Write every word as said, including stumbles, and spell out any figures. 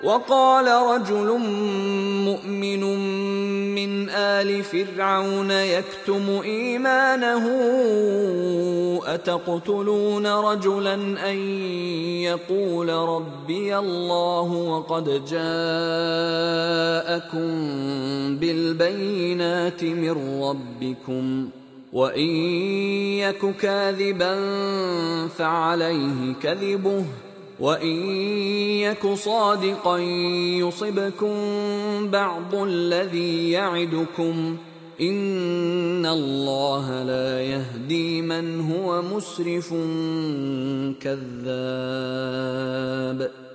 وقال رجل مؤمن من آل فرعون يكتم إيمانه أتقتلون رجلا أن يقول ربي الله وقد جاءكم بالبينات من ربكم وإن يك كاذبا فعليه كذبه وإن يك صادقا يصبكم بعض الذي يعدكم إن الله لا يهدي من هو مسرف كذاب.